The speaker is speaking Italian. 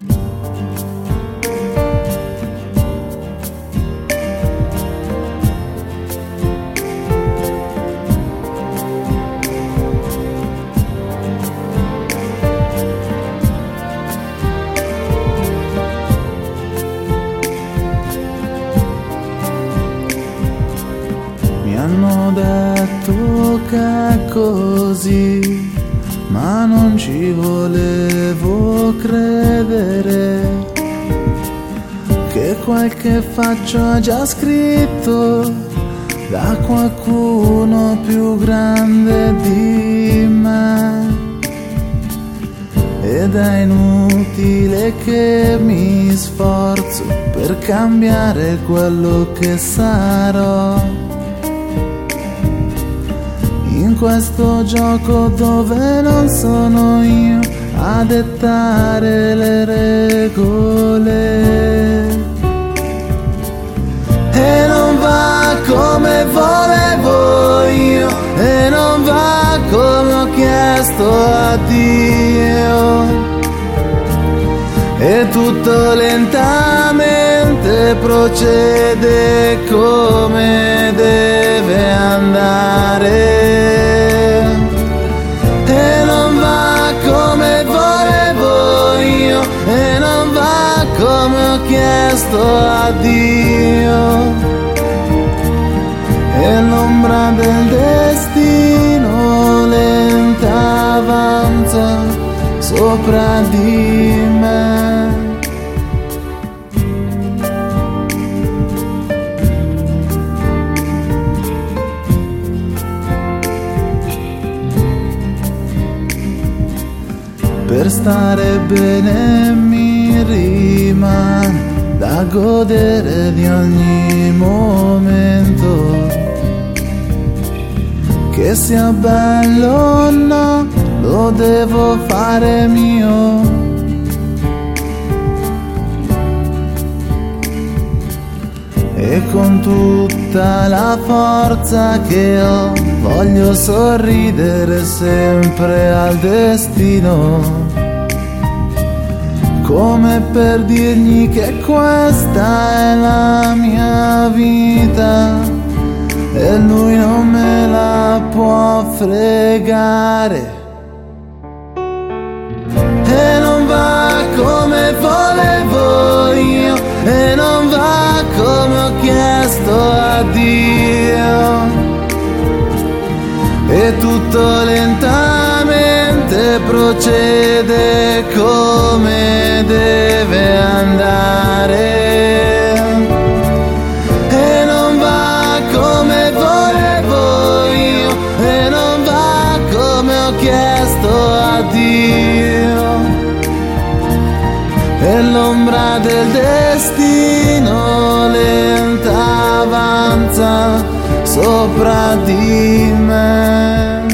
Mi hanno detto che è così, ma non ci volevo credere, che qualche faccia già scritto da qualcuno più grande di me. Ed è inutile che mi sforzo per cambiare quello che sarò, in questo gioco dove non sono io a dettare le regole. E non va come volevo io, e non va come ho chiesto a Dio, e tutto lentamente procede come deve andare. E non va come volevo io, e non va come ho chiesto a Dio, e l'ombra del destino lenta avanza sopra di me. Per stare bene mi rimane da godere di ogni momento, che sia bello o no, lo devo fare mio. E con tutta la forza che ho voglio sorridere sempre al destino, come per dirgli che questa è la mia vita e lui non me la può fregare. E non va come volevo io, e non va come ho chiesto a Dio, e tutto lentamente procede come deve andare. E non va come volevo io, e non va come ho chiesto a Dio, e l'ombra del destino lenta avanza sopra di me.